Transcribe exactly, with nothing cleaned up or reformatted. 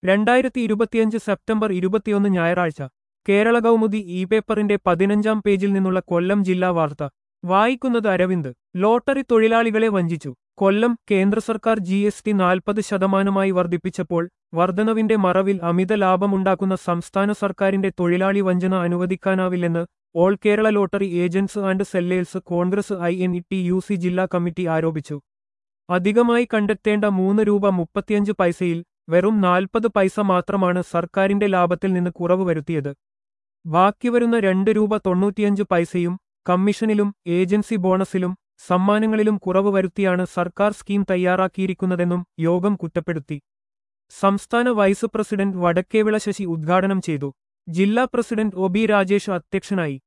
രണ്ടായിരത്തി ഇരുപത്തിയഞ്ച് സെപ്റ്റംബർ ഇരുപത്തിയൊന്ന് ഞായറാഴ്ച കേരള കൗമുദി ഇ പേപ്പറിന്റെ പതിനഞ്ചാം പേജിൽ നിന്നുള്ള കൊല്ലം ജില്ലാ വാർത്ത വായിക്കുന്നത് അരവിന്ദ്. ലോട്ടറി തൊഴിലാളികളെ വഞ്ചിച്ചു. കൊല്ലം. കേന്ദ്ര സർക്കാർ ജി എസ് ടി നാൽപ്പത് ശതമാനമായി വർദ്ധിപ്പിച്ചപ്പോൾ വർധനവിന്റെ മറവിൽ അമിത ലാഭമുണ്ടാക്കുന്ന സംസ്ഥാന സർക്കാരിന്റെ തൊഴിലാളി വഞ്ചന അനുവദിക്കാനാവില്ലെന്ന് all Kerala lottery agents and sellers congress I N E T U C ജില്ലാ കമ്മിറ്റി ആരോപിച്ചു. അധികമായി കണ്ടെത്തേണ്ട മൂന്ന് രൂപ മുപ്പത്തിയഞ്ച് പൈസയിൽ വെറും നാൽപ്പത് പൈസ മാത്രമാണ് സർക്കാരിന്റെ ലാഭത്തിൽ നിന്ന് കുറവ് വരുത്തിയത്. ബാക്കിവരുന്ന രണ്ട് രൂപ തൊണ്ണൂറ്റിയഞ്ച് പൈസയും കമ്മീഷനിലും ഏജൻസി ബോണസിലും സമ്മാനങ്ങളിലും കുറവ് വരുത്തിയാണ് സർക്കാർ സ്കീം തയ്യാറാക്കിയിരിക്കുന്നതെന്നും യോഗം കുറ്റപ്പെടുത്തി. സംസ്ഥാന വൈസ് പ്രസിഡന്റ് വടക്കേവിള ശശി ഉദ്ഘാടനം ചെയ്തു. ജില്ലാ പ്രസിഡന്റ് ഒ ബി രാജേഷ് അധ്യക്ഷനായി.